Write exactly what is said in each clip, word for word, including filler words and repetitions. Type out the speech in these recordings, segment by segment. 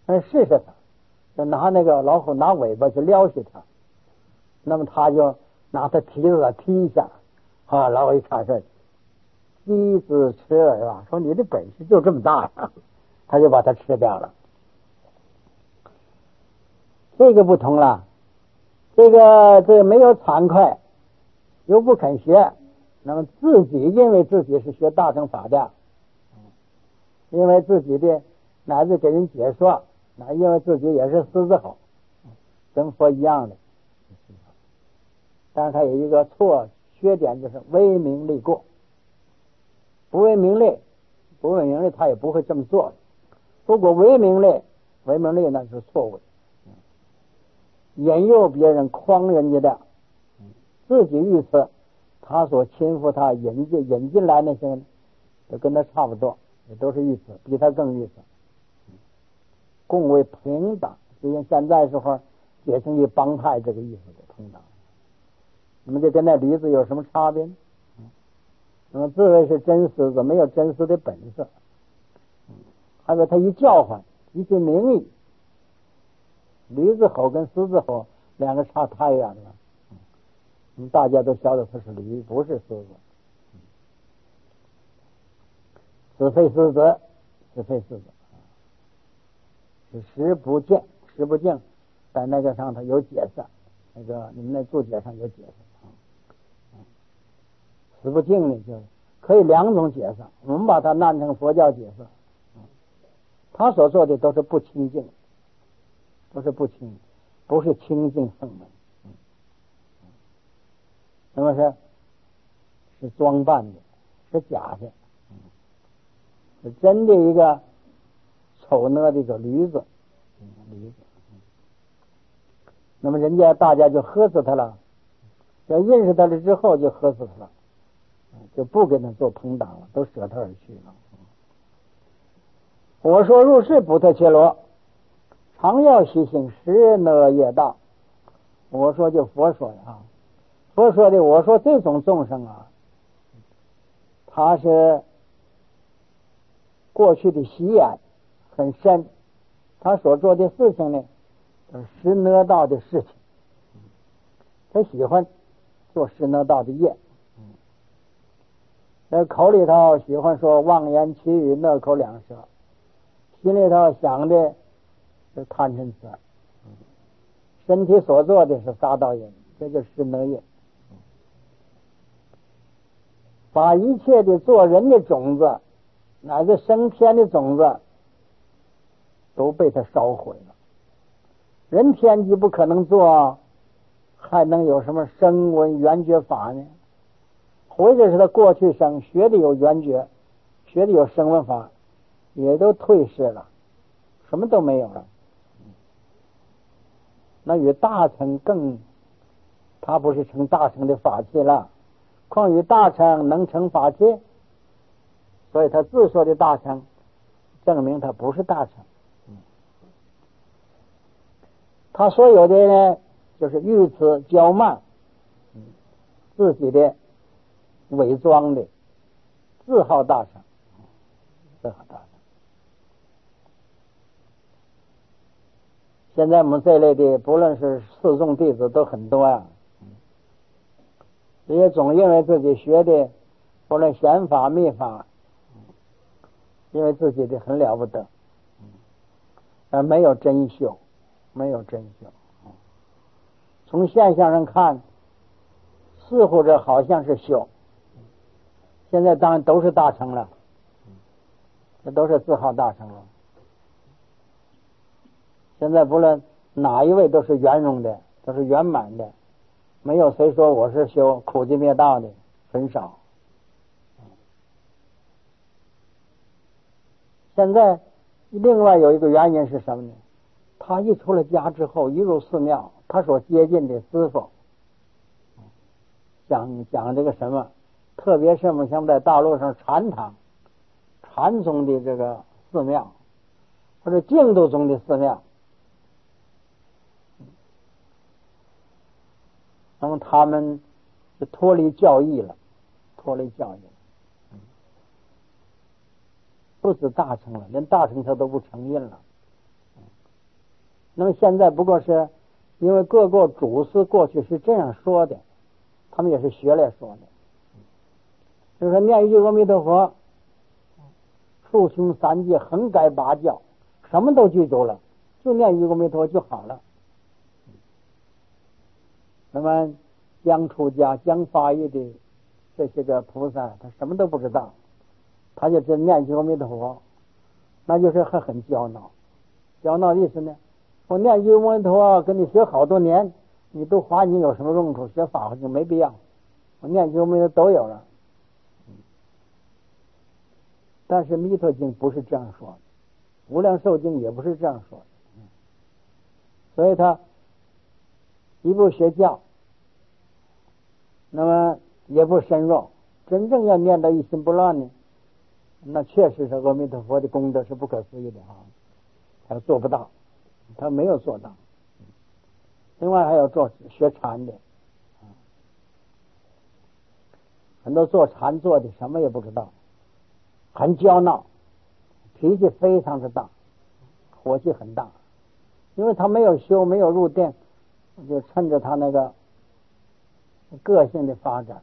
嗯，试试他，就拿那个老虎拿尾巴去撩起他，那么他就拿他蹄子踢一下，啊，老虎一看说：“鸡子吃耳啊！”说你的本事就这么大呀，他就把它吃掉了。这个不同了，这个这个没有惭愧，又不肯学，那么自己因为自己是学大乘法的，因为自己的乃至给人解说，那因为自己也是狮子吼，跟佛一样的，但是他有一个错缺点，就是为名利过，不为名利，不为名利他也不会这么做。如果为名利，为名利那是错误的，引诱别人诓人家的，自己遇刺，他所亲附他引进引进来那些人，就跟他差不多，也都是遇刺，比他更遇刺。共为平等，就像现在时候解成一帮派这个意思的平等。那么这跟那驴子有什么差别呢？那么自谓是真狮子，没有真狮的本事。还有他一叫唤，一些名义，驴子吼跟狮子吼两个差太远了。嗯，大家都晓得他是驴，不是狮子。是非狮子，是非狮子，是食不敬，食不敬，在那个上头有解释，那个你们那注解上有解释。食不敬呢，就可以两种解释，我们把它按成佛教解释。他所做的都是不清净，都是不清，不是清净圣门。那么是是装扮的，是假的，是真的一个丑恶的一个驴子，驴子。那么人家大家就喝死他了，要认识他了之后就喝死他了，就不跟他做朋党了，都舍他而去了。我说入世不特切罗，常要习行十呢业道。我说就佛说的啊，佛说的，我说这种众生啊，他是过去的习眼很深，他所做的事情呢，是十呢道的事情，他喜欢做十呢道的业，在口里头喜欢说妄言绮语，讷口两舌，心里头想的是贪嗔痴，身体所做的是杀盗淫，这就是十呢业。把一切的做人的种子，乃至升天的种子，都被他烧毁了。人天机不可能做，还能有什么声闻缘觉法呢？或者是他过去生学的有缘觉，学的有声闻法，也都退失了，什么都没有了。那与大乘更，他不是成大乘的法器了，况与大乘能成法器，所以他自说的大乘，证明他不是大乘。他所有的呢，就是欲此骄慢，自己的伪装的自号大乘，自号大乘。现在我们这类的，不论是四众弟子都很多呀，也总认为自己学的，不论显法密法，因为自己的很了不得，而没有真修，没有真修。从现象上看，似乎这好像是修，现在当然都是大乘了，这都是自号大乘了。现在不论哪一位都是圆融的，都是圆满的，没有谁说我是修苦集灭道的，很少。现在另外有一个原因是什么呢？他一出了家之后，一入寺庙，他所接近的师傅讲讲这个什么，特别是我们像在大陆上禅堂、禅宗的这个寺庙，或者净土宗的寺庙，那么他们就脱离教义了，脱离教义了，不止大乘了，连大乘他都不承认了。 那么现在不过是因为各个祖师过去是这样说的，他们也是学来说的，就是说念一句阿弥陀佛，竖胸三界，横改八教，什么都具足了，就念一句阿弥陀佛就好了。那么将出家将发意的这些个菩萨，他什么都不知道，他就只念一句阿弥陀佛，那就是很很骄傲。骄傲的意思呢，我念一句阿弥陀佛跟你学好多年，你都花你有什么用处？学法就没必要，我念一句阿弥陀都有了。但是弥陀经不是这样说的，无量寿经也不是这样说的，所以他一不学教，那么也不深入，真正要念到一心不乱呢，那确实是阿弥陀佛的功德是不可思议的啊，他做不到，他没有做到。另外还有做学禅的，很多做禅做的什么也不知道，很骄傲，脾气非常的大，火气很大，因为他没有修，没有入定，就趁着他那个个性的发展，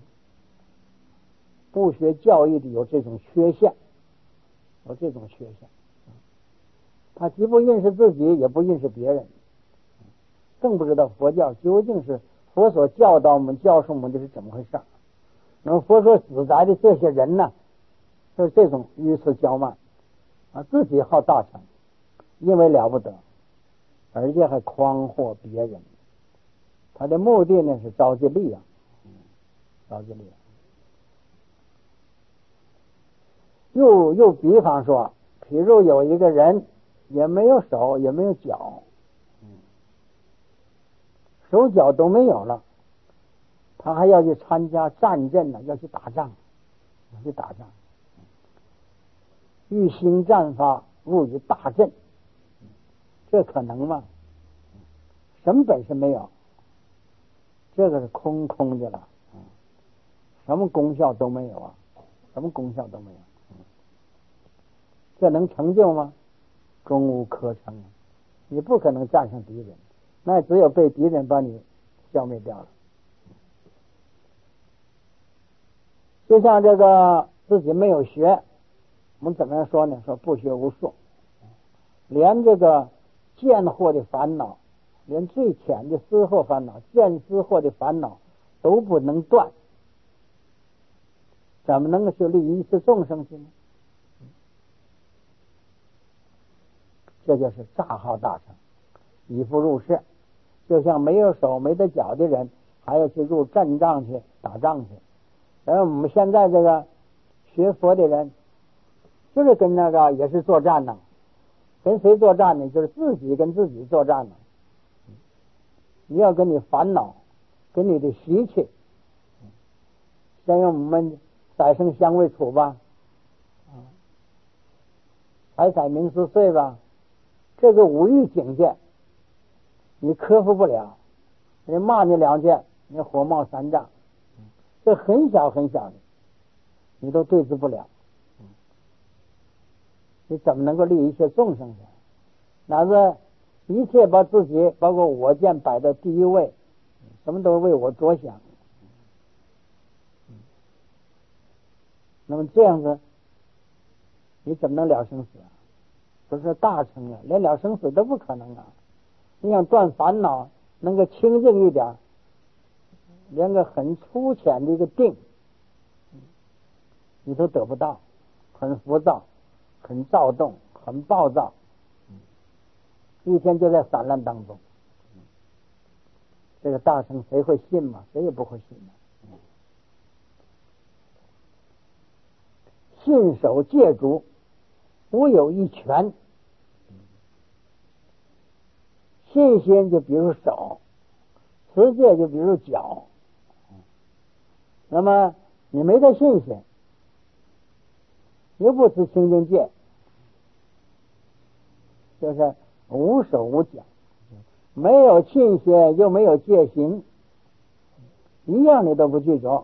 不学教育的有这种缺陷，有这种缺陷，他既不认识自己，也不认识别人，更不知道佛教究竟是佛所教导我们、教授我们的是怎么回事。那么佛所指摘的这些人呢，就是这种愚痴骄慢啊，自己好大成，因为了不得，而且还诓惑别人。他的目的呢是召集力量，召集力量。又又比方说，譬如有一个人也没有手也没有脚，手脚都没有了，他还要去参加战阵呢，要去打仗，要去打仗，欲兴战发，入于大阵，这可能吗？什么本事没有？这个是空空的了，什么功效都没有啊，什么功效都没有，这能成就吗？终无可成，你不可能战胜敌人，那只有被敌人把你消灭掉了。就像这个自己没有学，我们怎么样说呢？说不学无术，连这个见惑的烦恼，连最浅的思惑烦恼、见思惑的烦恼都不能断，怎么能够去利一切众生去呢？这就是大好大成，以赴入世。就像没有手没得脚的人，还要去入阵仗去打仗去。而我们现在这个学佛的人，就是跟那个也是作战呢。跟谁作战呢？就是自己跟自己作战呢。你要跟你烦恼，跟你的习气，先用我们宰生香味触吧，财财名食睡吧，这个五欲境界你克服不了，人骂你两句，你火冒三丈，这很小很小的，你都对治不了，你怎么能够利一切众生呢？那是一切把自己包括我见摆在第一位，什么都为我着想，那么这样子你怎么能了生死啊？不是大成啊，连了生死都不可能啊！你想断烦恼，能够清净一点，连个很粗浅的一个定，你都得不到，很浮躁，很躁动，很暴躁，一天就在散乱当中。这个大成谁会信嘛？谁也不会信嘛。信守戒主，无有一全。信心就比如手，持戒就比如脚。那么你没得信心，又不持清净戒，就是无手无脚，没有信心又没有戒行，一样你都不具足，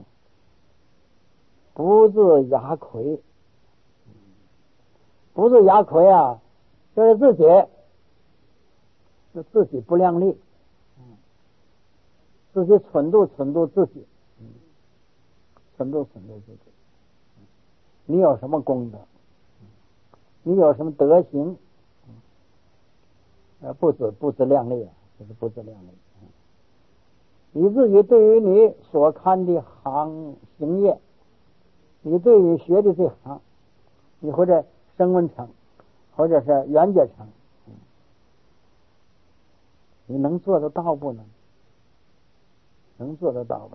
不自牙魁。不自牙魁啊，就是自己就自己不量力，自己忖度忖度自己，忖度忖度自己。你有什么功德？你有什么德行？呃，不自不自量力啊，这是不自量力。你自己对于你所看的行行业，你对于学的这行，你或者声闻成，或者是缘觉成，你能做得到不能？能做得到不能？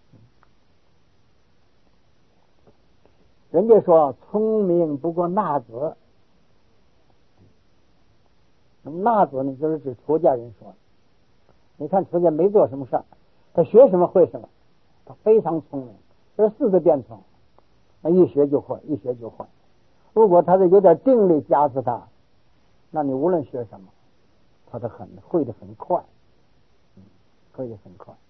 人家说聪明不过纳子，那么纳子呢，就是指出家人说的。你看出家没做什么事儿，他学什么会什么，他非常聪明，这四个变聪，那一学就会，一学就会。如果他是有点定力加持他，那你无论学什么，他都很会的很快，会的很快。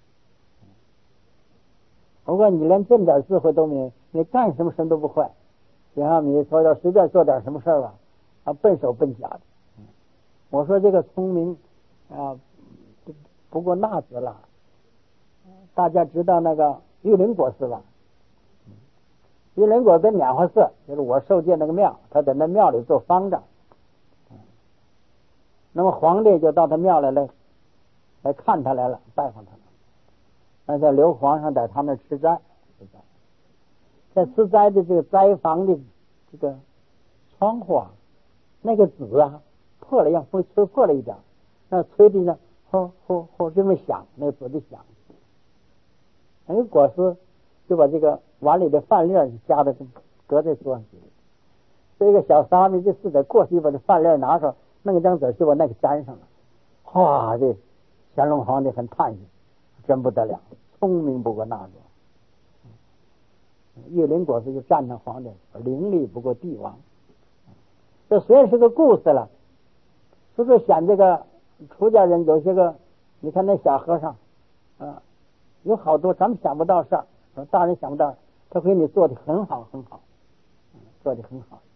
如果你连这么点智慧都没，你干什么什么都不会，然后你说要随便做点什么事儿吧，啊，笨手笨脚的。我说这个聪明啊，不过那子了。大家知道那个玉林国师吧？玉林国跟莲花寺，就是我受戒那个庙，他在那庙里做方丈。那么皇帝就到他庙来来来看他来了，拜访他了。那叫留皇上在他那吃斋，吃斋，在吃斋的这个斋房的这个窗户啊，那个纸啊破了，让风吹破了一点，那吹的呢，呼呼呼这么响，那个纸的响。那个国师就把这个碗里的饭粒夹在搁在桌上去，这个小沙弥就自个过去把这饭粒拿上，弄一张纸就把那个粘上了。哇，这乾隆皇帝很叹息，真不得了，聪明不过那个。玉林国师就赞叹皇帝伶俐不过帝王。这虽然是个故事了，就是显这个出家人有些个，你看那小和尚啊，有好多咱们想不到事儿，大人想不到，他给你做的很好很好，做的很好。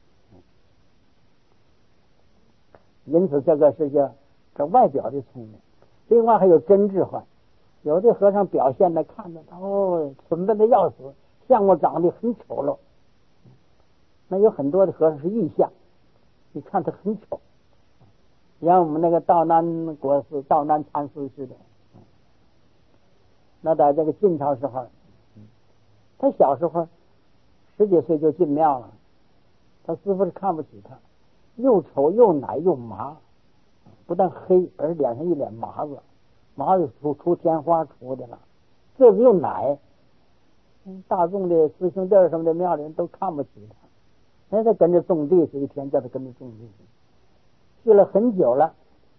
因此这个是叫这外表的聪明，另外还有真智慧。有的和尚表现的看着哦，蠢笨的要死，相貌长得很丑陋。那有很多的和尚是异相，你看他很丑，像我们那个道南国师、道南禅师似的。那在这个晋朝时候，他小时候十几岁就进庙了，他师父是看不起他，又丑又奶又麻，不但黑，而脸上一脸麻子。麻子出出天花出的了，个子又奶，大众的师兄弟什么的庙里人都看不起他，人家跟着种地去，一天叫他跟着种地去，去了很久了，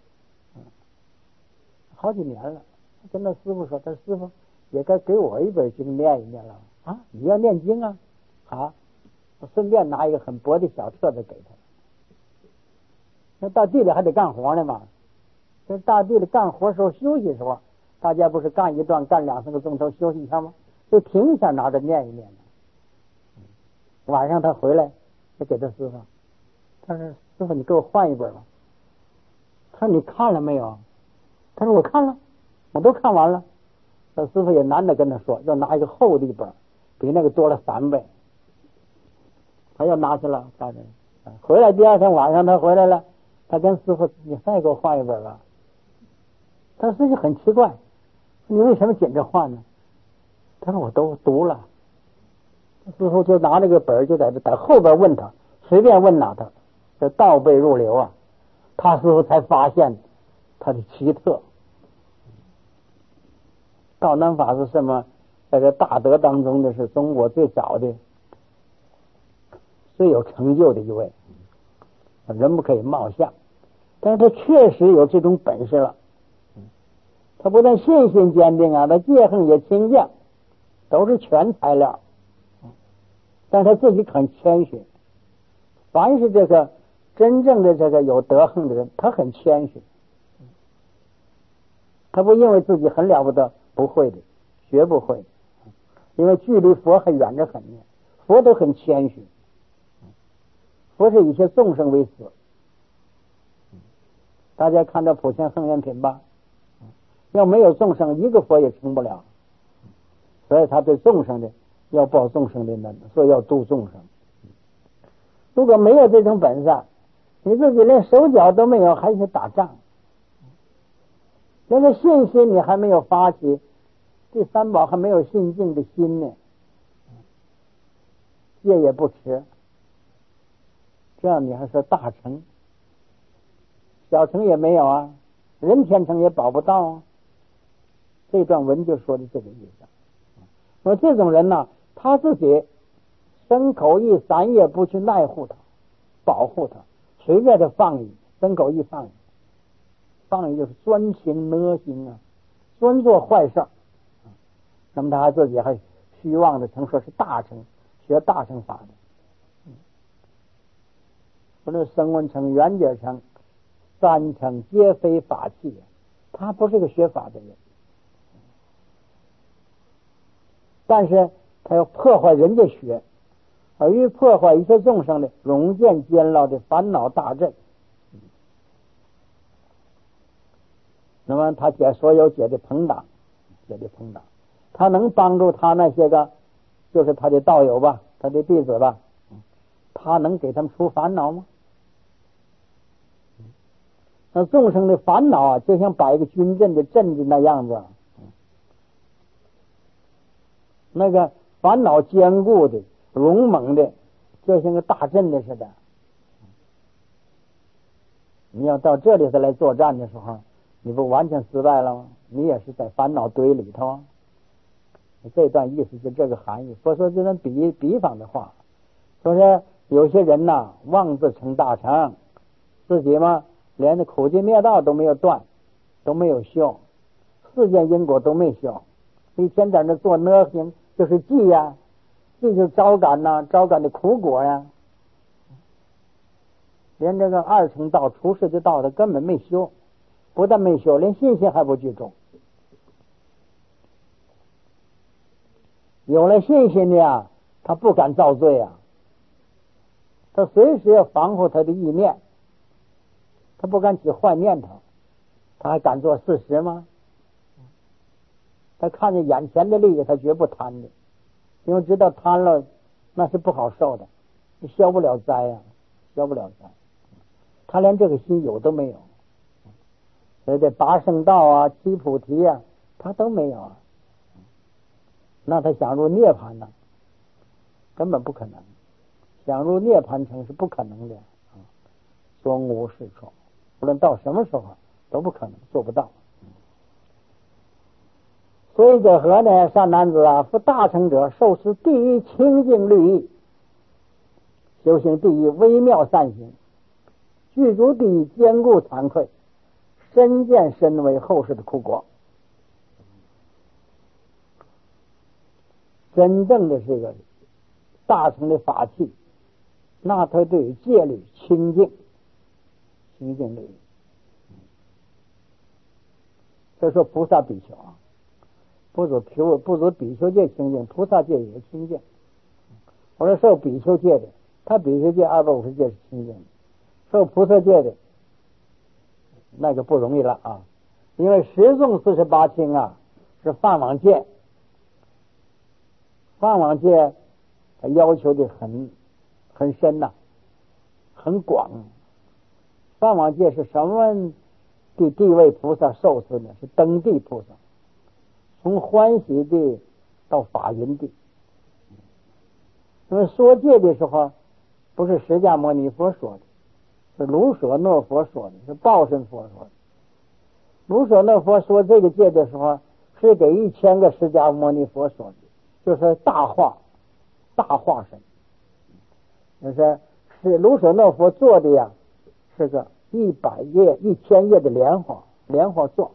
好几年了。跟他师傅说：“他师傅也该给我一本经念一念了啊！你要念经啊？好，我顺便拿一个很薄的小册子给他。那到地里还得干活呢嘛。”在大地里干活时候休息的时候，大家不是干一段干两三个钟头休息一下吗？就停一下拿着念一念。晚上他回来就给他师傅，他说：“师傅你给我换一本吧。”他说：“你看了没有？”他说：“我看了，我都看完了。”这师傅也难得跟他说，要拿一个厚的一本，比那个多了三倍。他又拿去了，大人回来第二天晚上他回来了，他跟师傅：“你再给我换一本吧。”他师傅很奇怪，你为什么紧着换呢？他说：“我都读了。”师傅就拿这个本就在这在后边问他，随便问哪他，这倒背如流啊。他师傅才发现他的奇特。道南法是什么？在这大德当中的是中国最早的、最有成就的一位，人不可以貌相，但是他确实有这种本事了。他不但信心坚定啊，他戒恨也清净，都是全材料。但是他自己很谦虚，凡是这个真正的这个有德行的人，他很谦虚，他不因为自己很了不得，不会的，学不会的，因为距离佛还远着很呢。佛都很谦虚，佛是以些众生为师， 大家看到普贤恒愿品吧，要没有众生，一个佛也成不了。所以他对众生的要报众生的恩，所以要度众生。如果没有这种本事，你自己连手脚都没有，还去打仗，连个信心你还没有发起，第三宝还没有信敬的心呢，戒也不持，这样你还说大成？小成也没有啊，人天成也保不到啊。这段文就说的这个意思。说这种人呢，他自己身口意三业不去爱护他，保护他，随便的放逸，身口意放逸，放逸就是专行恶行啊，专做坏事。那么他还自己还虚妄的称说是大乘，学大乘法的。不论声闻乘、缘觉乘、三乘皆非法器，他不是个学法的人，但是他要破坏人家学，而欲破坏一切众生的容见监牢的烦恼大阵。那么他解所有解的朋党，解的朋党，他能帮助他那些个就是他的道友吧，他的弟子吧，他能给他们除烦恼吗？那众生的烦恼啊，就像摆一个军阵的阵地那样子，那个烦恼坚固的、勇猛的，就像个大阵的似的。你要到这里头来作战的时候，你不完全失败了吗？你也是在烦恼堆里头。这段意思就这个含义。佛说这种比比方的话，说是有些人呐，妄自成大成，自己嘛连苦尽灭道都没有断，都没有修，世间因果都没修，一天在那做恶行，就是记呀、啊，记就是招感呐、啊，招感的苦果呀、啊。连这个二乘道、出世的道，他根本没修，不但没修，连信心还不具足。有了信心的呀，他不敢造罪啊，他随时要防护他的意念，他不敢起坏念头，他还敢做事实吗？他看见眼前的利益，他绝不贪的，因为知道贪了那是不好受的，你消不了灾呀、啊，消不了灾。他连这个心有都没有，所以这八圣道啊、七菩提啊，他都没有啊。那他想入涅槃呢，根本不可能。想入涅槃城是不可能的啊，终无是处，无论到什么时候都不可能，做不到。所以者何呢？善男子啊，夫大乘者受持第一清净律义，修行第一微妙善行，具足第一坚固惭愧，身见身为后世的苦果。真正的这个大乘的法器，那他对戒律清净，清净律。所以说菩萨比丘啊，不止比不止比丘戒清净，菩萨戒也清净。我说受比丘戒的，他比丘戒二百五十戒是清净的；受菩萨戒的，那就不容易了啊！因为十众四十八轻啊，是梵网戒。梵网戒他要求的很很深呐、啊，很广。梵网戒是什么的地位菩萨受持呢？是登地菩萨，从欢喜地到法云地。那么说戒的时候，不是释迦牟尼佛说的，是卢舍那佛说的，是报身佛说的。卢舍那佛说这个戒的时候，是给一千个释迦牟尼佛说的。就是大化，大化身，就是是卢舍那佛做的呀，是个一百页、一千页的莲花，莲花座，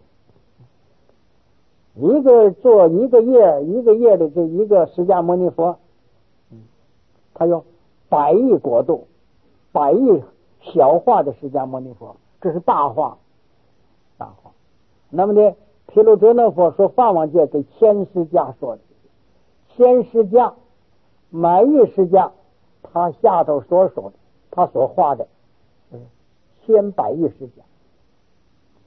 一个做一个页，一个页的这一个释迦牟尼佛，他有百亿国度，百亿小化的释迦牟尼佛，这是大化，大化。那么呢，毗卢遮那佛说梵网戒给千释迦说的。千释迦，百亿释迦，他下头所说的，他所画的，千百亿释迦，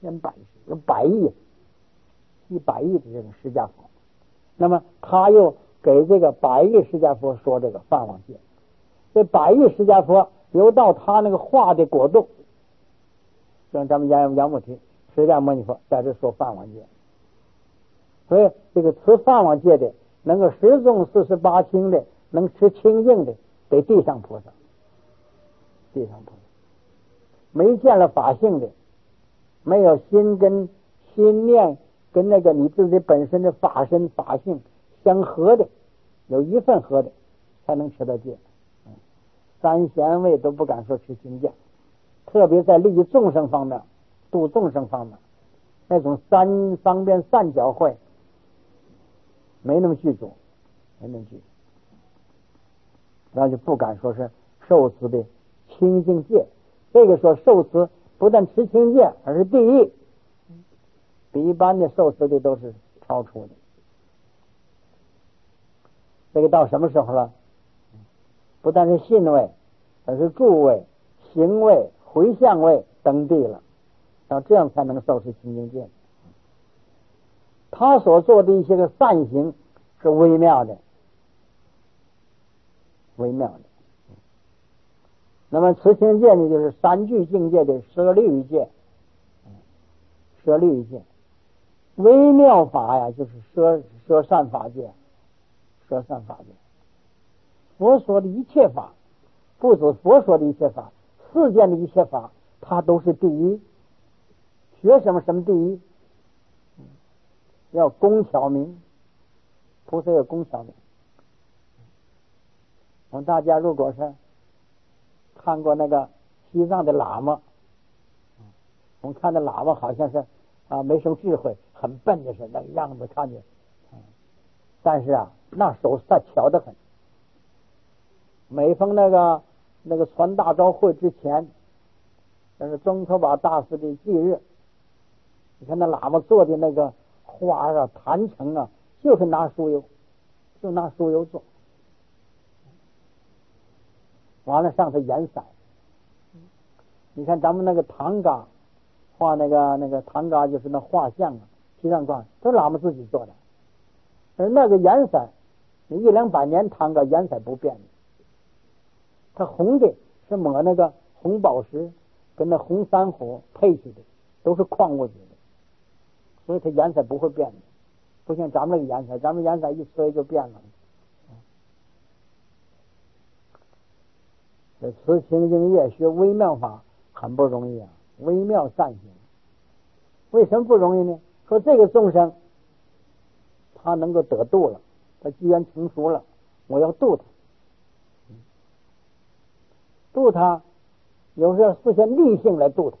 千百世，有百亿、一百亿的这个释迦佛。那么他又给这个百亿释迦佛说这个梵网戒，这百亿释迦佛又到他那个化的国度，像咱们杨杨母提释迦牟尼佛在这说梵网戒。所以这个持梵网戒的，能够十种四十八轻的，能持清净的，得地上菩萨。地上菩萨没见了法性的，没有心跟心念跟那个你自己本身的法身法性相合的，有一份合的，才能持到戒。三贤位都不敢说持清净，特别在利益众生方面，度众生方面，那种三方便善教诲没那么具足，没那么具足，那就不敢说是受持的清净戒。这个说受持不但持清戒，而是第一，比一般的受持的都是超出的。这个到什么时候了？不但是信位，而是住位、行位、回向位登地了，到这样才能受持清净戒。他所做的一些个善行是微妙的，微妙的。那么持清戒呢，就是三具境界的舍律戒，舍律戒。微妙法呀，就是舍舍善法界，舍善法界。佛说的一切法，不止佛说的一切法，世间的一切法，它都是第一。学什么什么第一？要工巧明，菩萨要工巧明。我们大家如果是看过那个西藏的喇嘛，我们看那喇嘛好像是啊没什么智慧，很笨的是那个样子看着，但是啊那手他巧得很。每逢那个那个传大招会之前，那是宗喀巴大师的忌日，你看那喇嘛做的那个花啊坛城啊，就是拿酥油，就拿酥油做。完了上头颜色，你看咱们那个唐嘎画那个那个唐嘎就是那画像啊，西藏观都是喇嘛自己做的，而那个颜色，你一两百年唐嘎颜色不变的，它红的是抹那个红宝石跟那红珊瑚配起的，都是矿物质的，所以它颜色不会变的，不像咱们那个颜色，咱们颜色一吹就变了。这持清净业学微妙法很不容易啊，微妙善行。为什么不容易呢？说这个众生他能够得度了，他机缘成熟了，我要度他，度他有时候是些逆性来度他，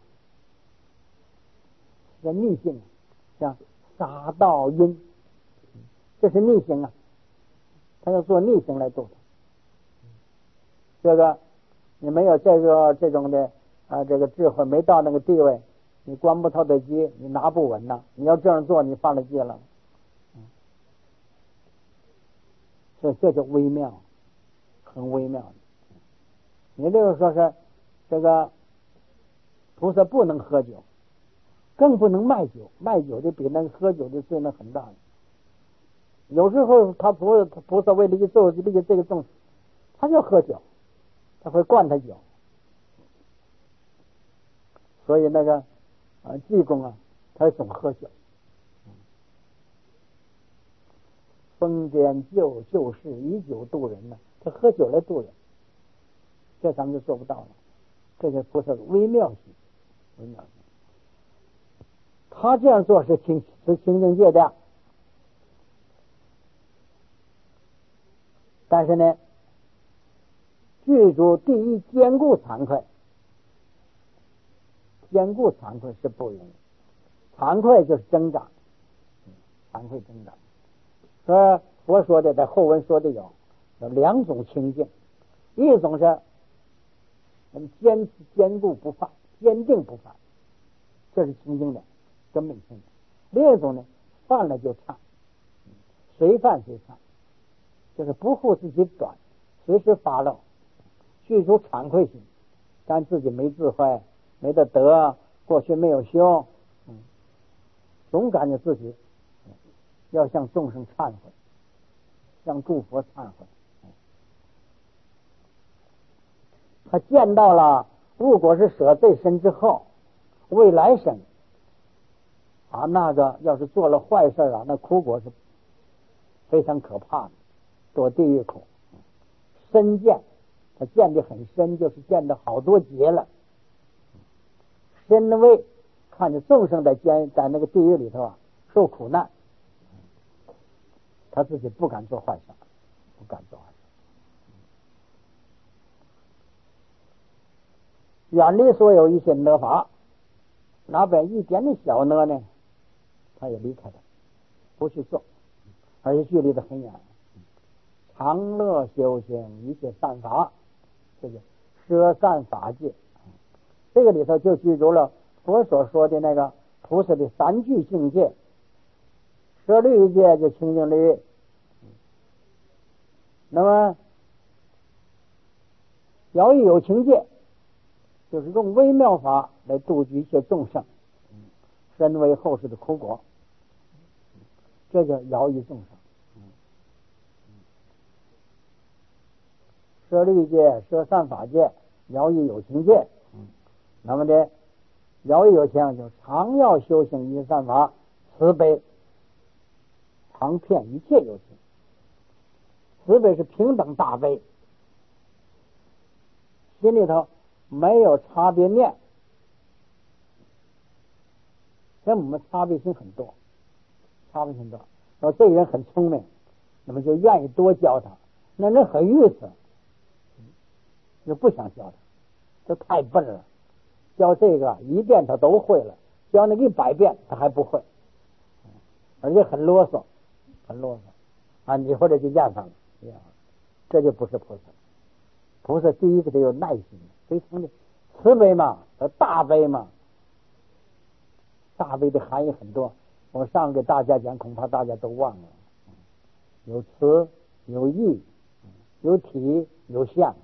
这逆性像杀盗淫，这是逆行啊，他要做逆行来度他。这个你没有这个这种的啊，这个智慧没到那个地位，你关不透的机，你拿不稳呐。你要这样做，你犯了戒了。所以这就微妙，很微妙的。你这个说是这个菩萨不能喝酒，更不能卖酒，卖酒的比那个喝酒的罪能很大的。有时候他菩萨菩萨为了一做这个这个众生，他就喝酒。他会灌他酒，所以那个啊济公啊，他总喝酒。封建旧旧事以酒度人呢，他喝酒来度人，这咱们就做不到了。这些菩萨微妙性，微妙性。他这样做是清是清净戒的，但是呢。具足第一坚固惭愧，坚固惭愧是不容易，惭愧就是增长，惭愧增长。说佛说的在后文说的有有两种清净，一种是坚持坚固不犯，坚定不犯，这是清净的根本清净。另一种呢，犯了就忏，随犯随忏，就是不护自己短，随时发漏。具足惭愧心，但自己没智慧，没得德，过去没有修，嗯， 总感觉自己要向众生忏悔，向诸佛忏悔。他见到了，如果是舍罪身之后，未来生啊，那个要是做了坏事啊，那苦果是非常可怕的，堕地狱苦。深见，他见得很深，就是见得好多劫了。深微，看着众生在监在那个地狱里头啊受苦难，他自己不敢做坏事，不敢做坏事。远离所有一些恶法，哪边一点点小恶呢，他也离开了，不去做，而且距离得很远。常乐修行一切善法，这个舍善法界，这个里头就记住了佛所说的那个菩萨的三具境界：舍律界就清净律，那么要欲有情界，就是用微妙法来度举一切众生，身为后世的苦果，这叫饶益众生。舍律界、舍善法界、饶益有情界，那么这饶益有情就常要修行一善法，慈悲常遍一切有情。慈悲是平等大悲，心里头没有差别念，像我们差别心很多，差别心多。说这个人很聪明，那么就愿意多教他；那人很愚蠢，就不想教他，这太笨了。教这个一遍他都会了，教那个一百遍他还不会，而且很啰嗦，很啰嗦啊！你或者就厌烦了，这就不是菩萨。菩萨第一个得有耐心，非常的慈悲嘛，大悲嘛。大悲的含义很多，我上给大家讲，恐怕大家都忘了。有慈，有义，有体，有相，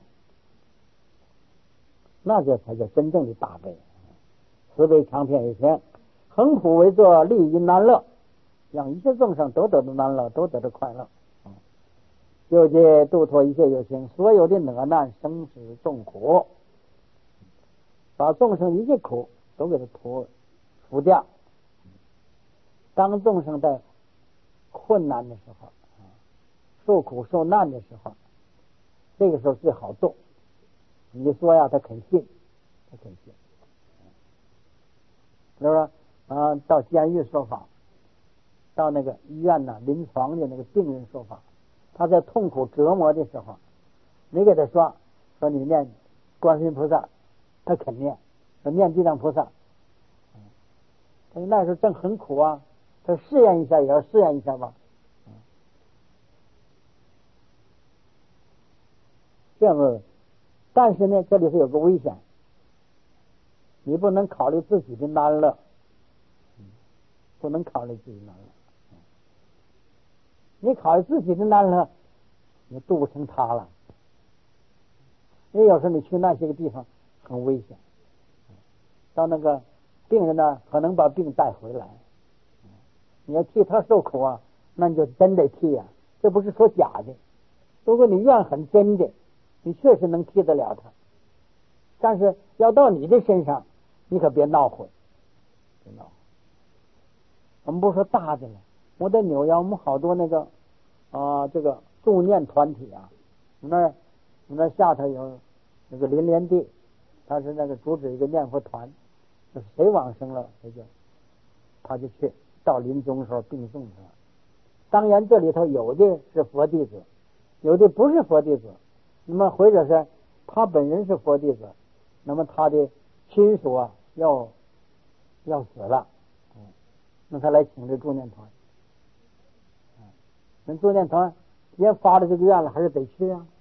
那这才叫真正的大悲。慈悲长遍有情，恒苦为作，利益难乐，让一切众生都得到难乐，都得到快乐。救济度脱一切有情，所有的恶难生死众苦，把众生一切苦都给他脱除掉。当众生在困难的时候，受苦受难的时候，这个时候最好做。你说呀，他肯信，他肯信。比如说啊，到监狱说法，到那个医院呢，临床的那个病人说法，他在痛苦折磨的时候，你给他说说你念观世音菩萨，他肯念；说念地藏菩萨，他说那时候正很苦啊，他试验一下也要试验一下吧。这样子，但是呢，这里是有个危险，你不能考虑自己的难乐，不能考虑自己的难乐。你考虑自己的难乐，你度不成他了。因为有时候你去那些个地方很危险，到那个病人呢，可能把病带回来，你要替他受苦啊，那你就真得替啊，这不是说假的。如果你愿很真的，你确实能替得了他，但是要到你的身上，你可别闹悔，别闹悔。我们不说大的了，我在纽约，我们好多那个啊、呃，这个助念团体啊，我们那儿我们那下头有那个林莲地，他是那个组织一个念佛团，就是谁往生了，谁就他就去到临终的时候并送他。当然这里头有的是佛弟子，有的不是佛弟子，那么或者是他本人是佛弟子，那么他的亲属啊要要死了，嗯，那他来请这助念团，嗯，那助念团也发了这个愿了，还是得去啊。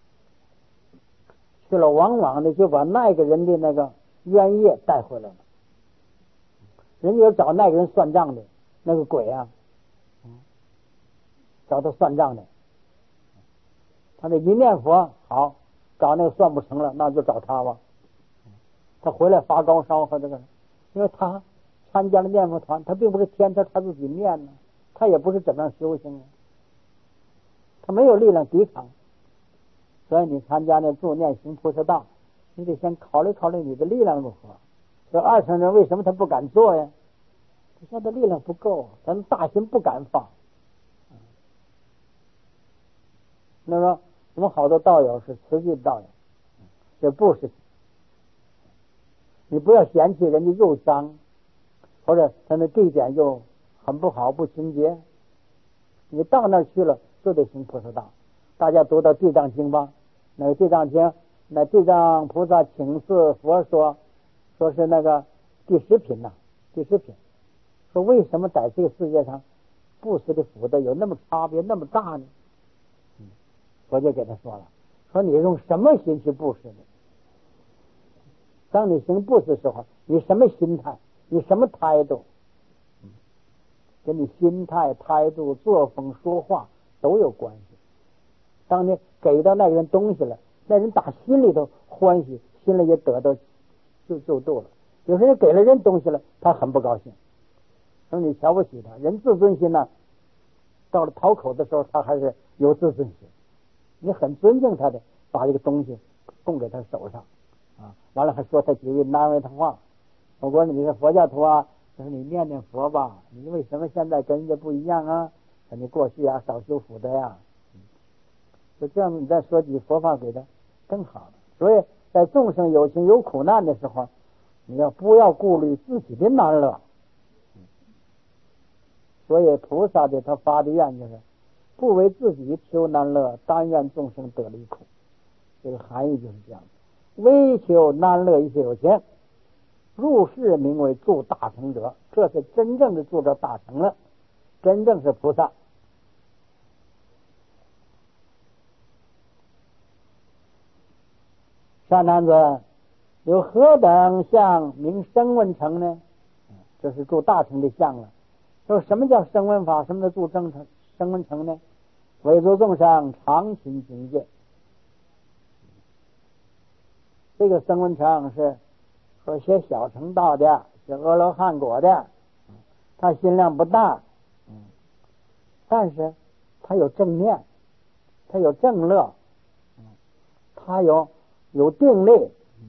去了，往往的就把那个人的那个冤业带回来了。人家有找那个人算账的，那个鬼啊，嗯，找他算账的。他那一念佛好，找那个算不成了，那就找他吧。他回来发高烧和这个，因为他参加了念佛团，他并不是天天他自己念呢，他也不是怎么样修行啊，他没有力量抵抗。所以你参加那助念行菩萨道，你得先考虑考虑你的力量如何。这二乘人为什么他不敢做呀？他说他力量不够，咱大心不敢放。那么我们好多道友是慈济道友，这不是。你不要嫌弃人家又脏，或者他那地点又很不好不清洁，你到那儿去了就得行菩萨道。大家读到地藏经吧，那个地藏经，那地藏菩萨请示佛说，说是那个第十品呐、啊，第十品，说为什么在这个世界上布施的福德有那么差别那么大呢？嗯，佛就给他说了，说你用什么心去布施的？当你行布施的时候，你什么心态，你什么态度，嗯，跟你心态、态度、作风、说话都有关系。当你给到那个人东西了，那人打心里头欢喜，心里也得到就就度了。有些人给了人东西了，他很不高兴，说你瞧不起他，人自尊心呢，到了讨口的时候，他还是有自尊心。你很尊敬他的，把这个东西供给他手上啊，完了还说他几句难为他话。我说你是佛教徒啊，就是你念念佛吧，你为什么现在跟人家不一样啊？你过去啊少修福德呀。就这样，你再说几佛法给他更好了。所以在众生有情有苦难的时候，你要不要顾虑自己的难乐？所以菩萨的他发的愿就是不为自己求难乐，但愿众生得离苦。这个含义就是这样的，为求难乐一切有情，入世名为助大成者，这是真正的助着大成了，真正是菩萨。善男子，有何等相名声闻乘呢？这是助大乘的相了。说什么叫声闻法？什么叫助正乘声闻乘呢？为诸众生常勤警戒。这个声闻乘是说些小乘道的，是阿罗汉果的，他心量不大，但是他有正念，他有正乐，他有有定力，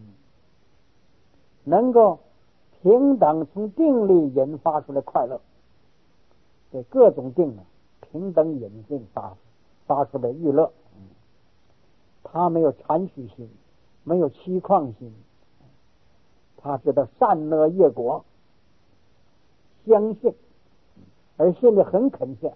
能够平等从定力引发出来快乐，对各种定啊，平等引进发发出来娱乐。他没有禅取心，没有虚旷心，他知道善恶业果，相信，而信的很恳切。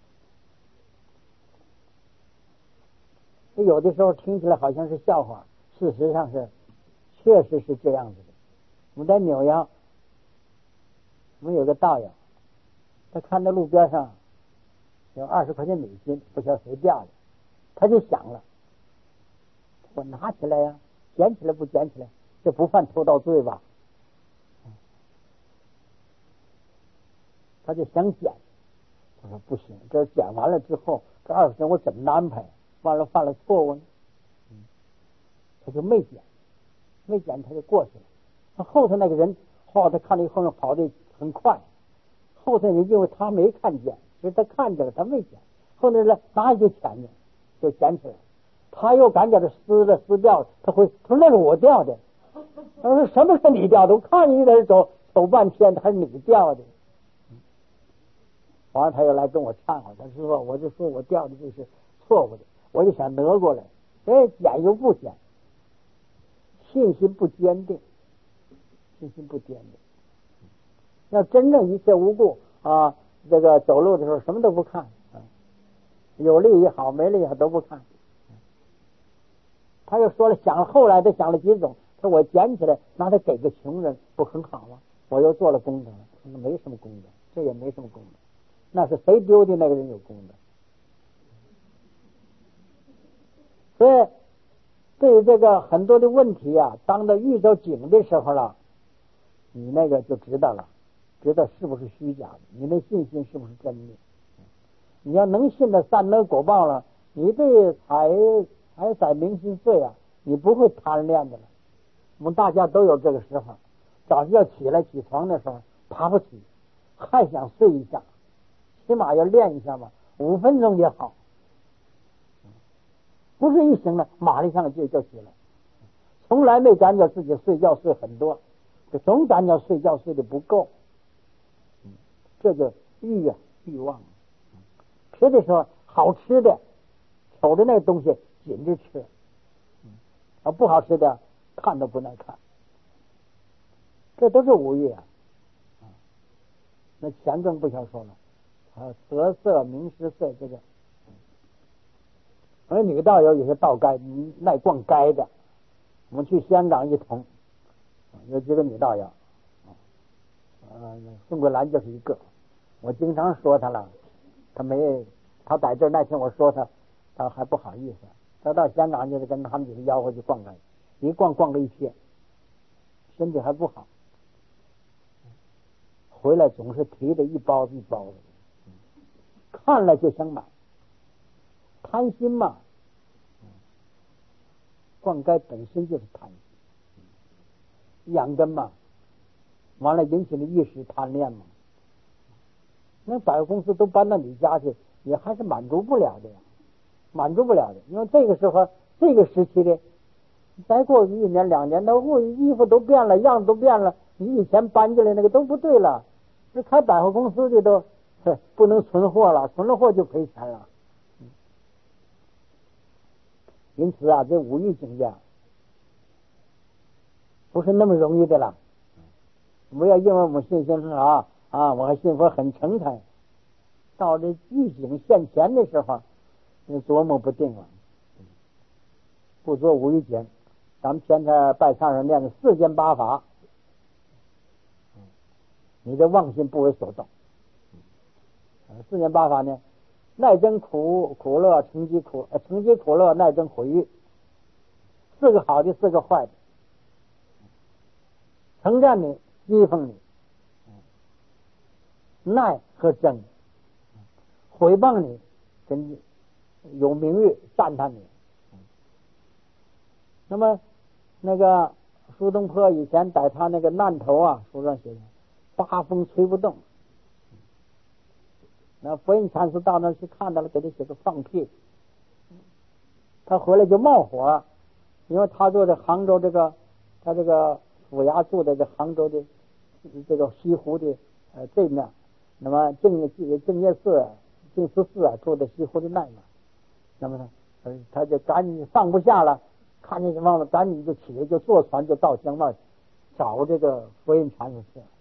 有的时候听起来好像是笑话，事实上是确实是这样子的。我们在纽约，我们有个道友，他看到路边上有二十块钱美金，不晓得谁掉的，他就想了，我拿起来呀、啊，捡起来不捡起来，这不犯偷盗罪吧？他就想捡，他说不行，这捡完了之后，这二十块钱我怎么安排？完了犯了错误呢，嗯，他就没捡，没捡他就过去了。他后头那个人，后他看到后面跑得很快，后头人因为他没看见，所以他看见了，他没捡。后头人拿就捡去，就捡起来。他又赶紧的撕了撕掉，他会他说那是我掉的。他说什么是你掉的？我看你在这走走半天，还是你掉的。完了他又来跟我忏悔，他说我就说我掉的这是错误的。我就想挪过来，哎，捡又不捡，信心不坚定，信心不坚定。要真正一切无故啊，这个走路的时候什么都不看，啊、有利也好，没利也好都不看。他又说了，想了后来他想了几种，他说我捡起来拿它给个穷人，不很好吗？我又做了功德了，那没什么功德，这也没什么功德，那是谁丢的那个人有功德。所以对于这个很多的问题啊，当他遇到景的时候了，你那个就知道了，知道是不是虚假的，你的信心是不是真的。你要能信的善恶果报了，你对财财色名食睡啊，你不会贪恋的了。我们大家都有这个时候，早上要起来起床的时候， 爬不起，还想睡一下，起码要练一下嘛，五分钟也好，不是一醒了马上就就起来，从来没感觉自己睡觉睡很多，总感觉睡觉睡得不够，这就欲啊欲望。吃的时候好吃的瞅着那个东西紧着吃，啊不好吃的看都不耐看，这都是五欲啊。那钱更不想说了，啊色色名食色这个，而女道友有些道街爱逛街的，我们去香港一通，有几个女道友，啊宋桂兰就是一个，我经常说她了，她没她在这那天我说她，她还不好意思，她到香港就是跟他们几个吆喝去逛街，一逛逛了一天，身体还不好，回来总是提着一包子一包子，看了就想买，贪心嘛，逛街本身就是贪心，养根嘛，完了引起了一时贪恋嘛。那百货公司都搬到你家去，也还是满足不了的呀，满足不了的。因为这个时候，这个时期的，再过一年两年，那衣服都变了，样子都变了，你以前搬进来那个都不对了。这开百货公司的都不能存货了，存了货就赔钱了。因此啊，这五欲境界不是那么容易的了。不要因为我们信心很好啊，我还信佛很诚恳，到这欲境现前的时候，你琢磨不定了。不做五欲境，咱们现在拜忏上念的四件八法，你的妄心不为所动。四件八法呢，耐憎苦苦乐，成疾苦呃成疾苦乐，耐憎毁誉，四个好的，四个坏的，称赞你，讥讽你，耐和憎，毁谤你，跟有名誉赞叹你。那么那个苏东坡以前在他那个难头啊书上写的，八风吹不动。那佛印禅师到那去看到了，给他写个放屁，他回来就冒火，因为他住在杭州这个，他这个府衙住在这杭州的这个西湖的呃这面，那么正业正业寺、净慈寺啊住在西湖的那面，那么呢，他就赶紧放不下了，看见忘了，赶紧就起来就坐船就到江外找这个佛印禅师去。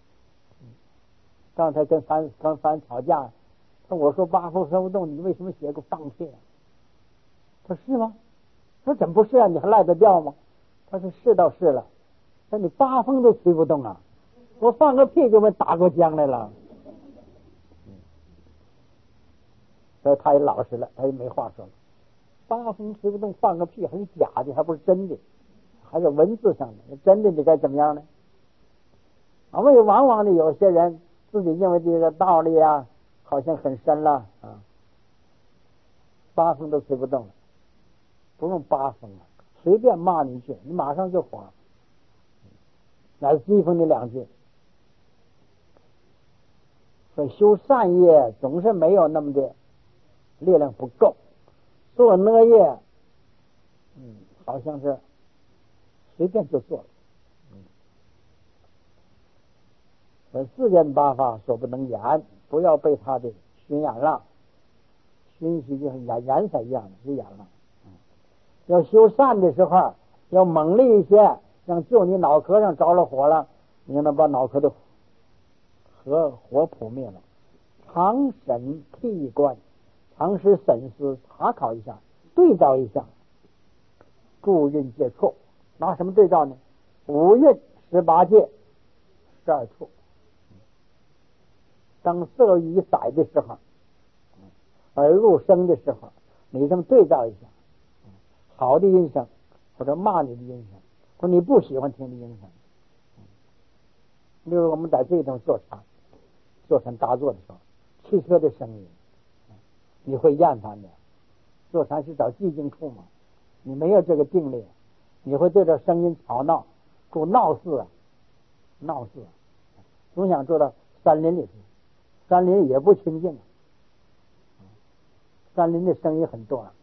刚才跟樊跟樊吵架，他我说八风吹不动，你为什么写个放屁啊？他说是吗？他说怎么不是啊？你还赖得掉吗？他说是倒是了，他说你八风都吹不动啊，我放个屁就被打过江来了。所以他也老实了，他也没话说了。八风吹不动，放个屁还是假的，还不是真的，还是文字上的，真的你该怎么样呢？啊，为往往的有些人自己认为这个道理啊，好像很深了啊，八风都吹不动了，不用八风啊，随便骂你一句，你马上就火，来讥讽你两句。所以修善业总是没有那么的力量不够，做恶业，嗯，好像是随便就做了。嗯，四件八法所不能言，不要被他的熏染了，熏习就是颜颜色一样的，就染了。嗯，要修善的时候，要猛烈一些，像就你脑壳上着了火了，你能把脑壳的火火扑灭了。常审剔观，常时审思查考一下，对照一下，诸运皆错。拿什么对照呢？五运十八界十二处。当色欲一载的时候，耳入声的时候，你正对照一下，好的音声或者骂你的音声，或者你不喜欢听的音声。例如我们在这种坐禅坐禅打坐的时候，汽车的声音你会厌烦的。坐禅是找寂静处嘛，你没有这个定力，你会对这声音吵闹，故闹事啊，闹事。 总想住到山林里去，山林也不清净，山林的声音很多。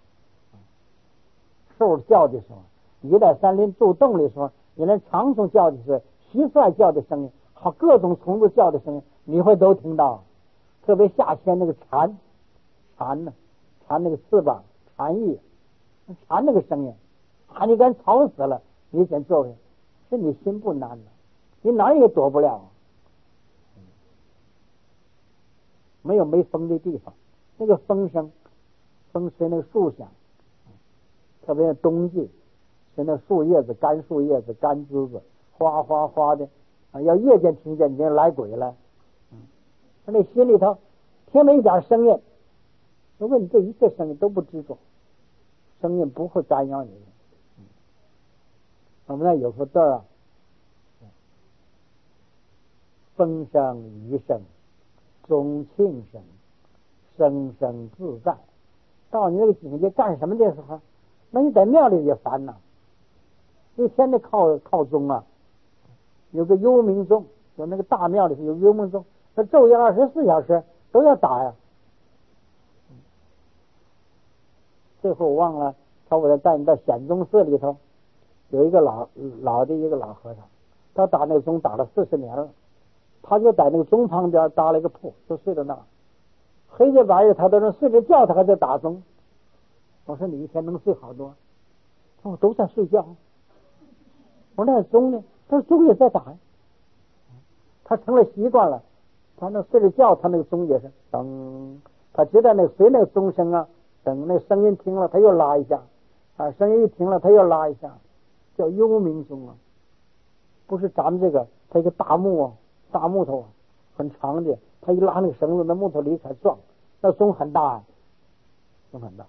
兽叫的时候，你在山林住洞的时候，你连长虫叫的时候，蟋蟀叫的声音，好各种虫子叫的声音，你会都听到。特别夏天那个蝉，蝉呢，蝉那个翅膀，蝉翼，蝉那个声音，啊，你敢吵死了，你先坐下，是你心不难了，你哪儿也躲不了。没有没风的地方，那个风声，风吹那个树响，特别是冬季，是那树叶子、干树叶子、干枝子，哗哗哗的，啊，要夜间听见，你就来鬼了。嗯，那心里头听没一点声音，如果你这一切声音都不执着，声音不会干扰你的。嗯，我们那有个字啊，风声、雨声、钟磬声，声声自在。到你那个境界干什么的时候，那你在庙里也烦呐。一天的靠靠钟啊，有个幽冥钟，有那个大庙里头有幽冥钟，那昼夜二十四小时都要打呀。最后我忘了，他我带你到显宗寺里头，有一个老老的一个老和尚，他打那个钟打了四十年了，他就在那个钟旁边搭了一个铺，就睡到那儿。黑天白日他都能睡着觉，他还在打钟。我说你一天能睡好多？他说我都在睡觉。我说那钟呢？他说钟也在打呀。他成了习惯了，他那睡着觉，他那个钟也是噔，他知道那个随那个钟声啊，等那声音停了，他又拉一下，啊，声音一停了，他又拉一下，叫幽冥钟啊。不是咱们这个，它一个大木啊，大木头啊，很长的，他一拉那个绳子，那木头离开撞，那钟很大啊，钟很大。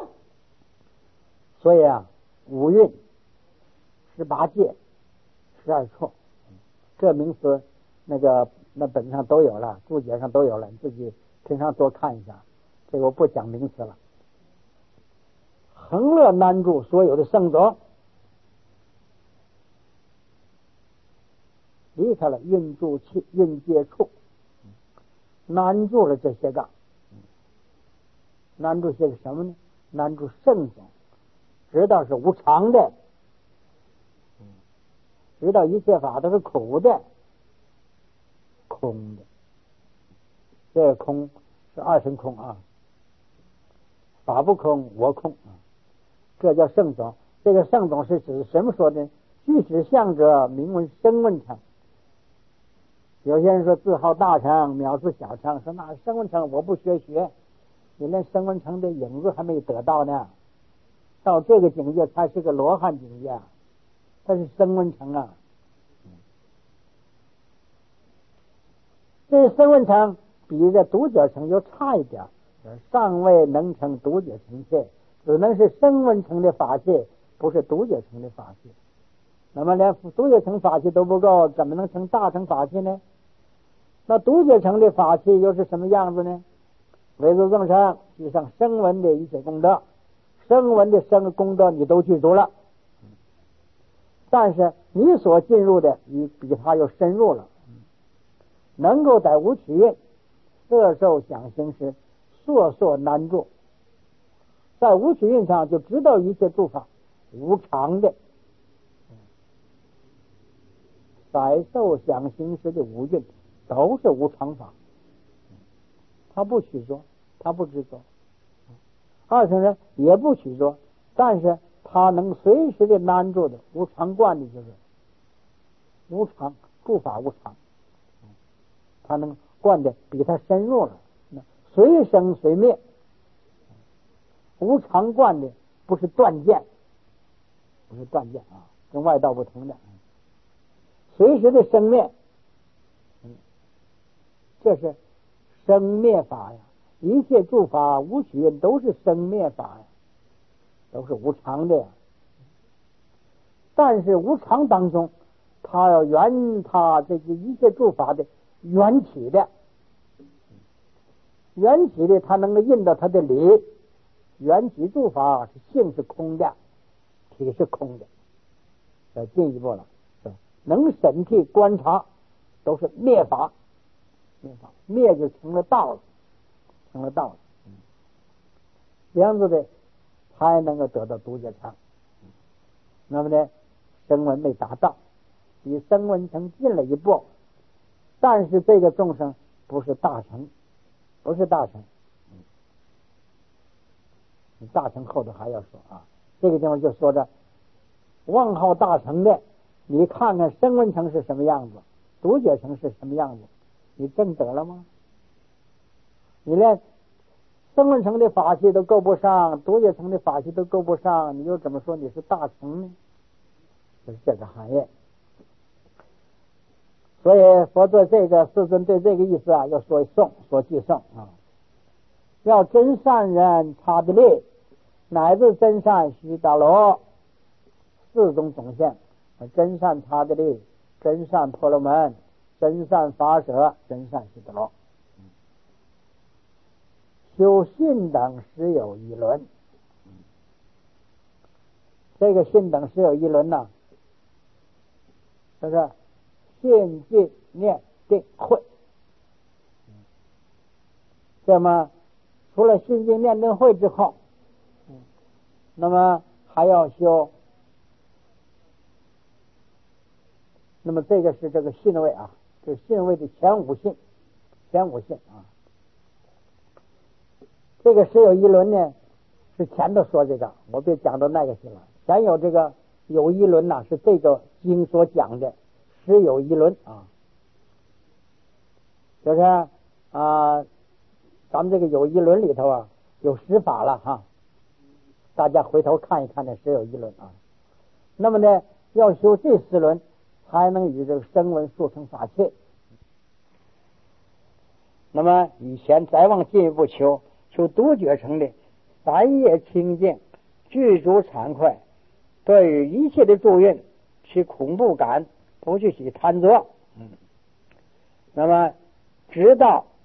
所以啊，五蕴、十八界、十二处，这名词那个那本上都有了，注解上都有了，你自己平常多看一下。这个我不讲名词了。恒乐难住所有的圣者，离开了运住气、运界处，难住了这些个，难住些个什么呢？难住圣者。知道是无常的，知道一切法都是苦的、空的。这个空是二乘空啊，法不空，我空啊，这叫圣种。这个圣种是指什么说的？具指相者，名闻声闻乘。有些人说自号大乘，藐视小乘，说那声闻乘我不学学，你连声闻乘的影子还没得到呢。到这个境界才是个罗汉境界，它是声闻乘啊。这声闻乘比这独觉乘就差一点，尚未能成独觉乘切，只能是声闻乘的法器，不是独觉乘的法器。那么连独觉乘法器都不够，怎么能成大乘法器呢？那独觉乘的法器又是什么样子呢？唯足众生遇上声闻的一切功德，声闻的生功德你都记住了，但是你所进入的你比他又深入了，能够在无取蕴色受想行识烁烁难住，在无取蕴上就知道一切诸法无常的，色受想行识的五蕴都是无常法，他不取着，他不执着。二乘人也不取着，但是他能随时的难住的无常观的就是无常，诸法无常，他能观的比他深入了，随生随灭。无常观的不是断见，不是断见啊，跟外道不同的，随时的生灭，这是生灭法呀。一切诸法无取蕴都是生灭法呀，都是无常的呀。但是无常当中，它要缘它这个一切诸法的缘起的，缘起的它能够印到它的理。缘起诸法是性是空的，体是空的。再进一步了，能审替观察都是灭法，灭法灭就成了道了，成了道了。嗯，这样子的才能够得到独觉禅。那么呢，声闻没达到，比声闻乘进了一步，但是这个众生不是大乘，不是大乘。嗯，大乘后头还要说啊，这个地方就说着妄号大乘的，你看看声闻乘是什么样子，独觉乘是什么样子，你证得了吗？你连声闻乘的法器都够不上，独觉乘的法器都够不上，你又怎么说你是大乘呢？就是这个行业。所以佛对这个世尊对这个意思啊，要说颂，说寄颂啊，要真善人差的力，乃至真善须达罗四种总现，真善差的力，真善婆罗门，真善法舍，真善须达罗。修信等实有一轮，这个信等实有一轮呢，就是信信念定慧。那么除了信信念定慧之后，那么还要修，那么这个是这个信位啊，就是信位的前五信，前五信啊。这个实有一轮呢，是前头说这个，我别讲到那个去了。前有这个有一轮呐、啊，是这个经所讲的实有一轮啊，就是啊、呃，咱们这个有一轮里头啊有十法了哈，大家回头看一看这实有一轮啊。那么呢，要修这十轮，才能与这个声闻速成法切。那么以前再往进一步求。求独觉乘的三业清净，具足惭愧，对于一切的助运其恐怖感不去起贪着。嗯，那么直到